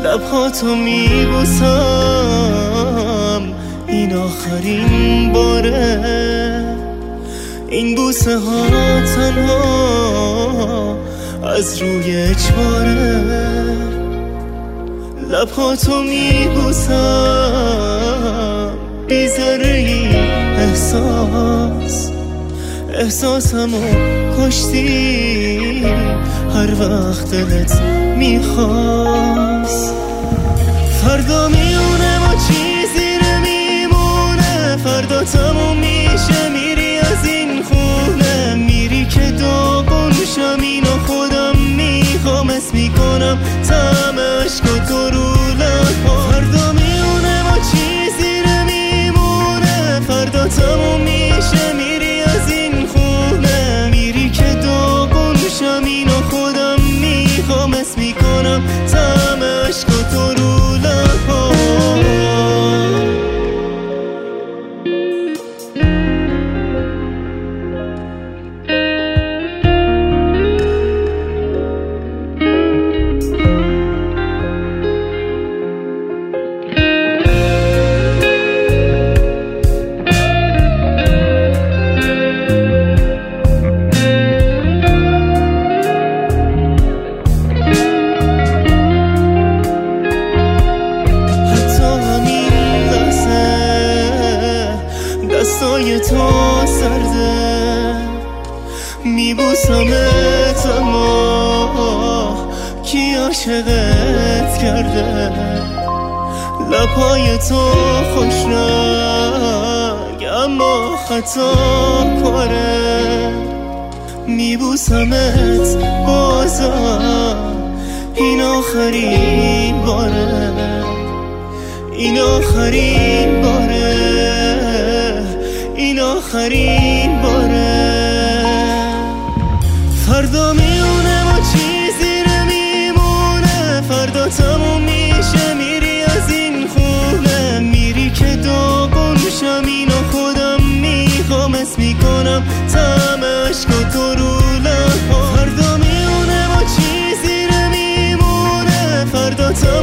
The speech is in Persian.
لبهاتو میبوسم، این آخرین باره. این بوسه ها تنها از روی اجباره. لبهاتو میبوسم بی ذره‌ای احساسمو کشتی هر وقت دلت میخواست. فردا میونه ما چیزی نمیمونه، فردا تموم میشه، میری از این خونه، میری که داغونشم، اینو خودم میخوام، اسم میکنم طعم عشق تو رو لب‌ها. فردا میونه ما چیزی نمیمونه، فردا تموم میشه، میری از این خونه، میری که داغونشم، اینو خودم میخوام، اسم میکنم طعم عشق تو رو لب‌ها. دستای تو سرده میبوسمت، اما کی عاشقت کرده؟ لبهای تو خوش رنگ اما خطا کاره. میبوسمت بازم، این آخرین باره، این آخرین باره، این آخرین باره. فردا میونه ما چیزی نمیمونه، فردا تموم میشه، میری از این خونه، میری که داغونشم، اینو خودم میخوام، اسم میکنم طعم عشق تو رو لب‌ها. فردا میونه ما چیزی نمیمونه، فردا تموم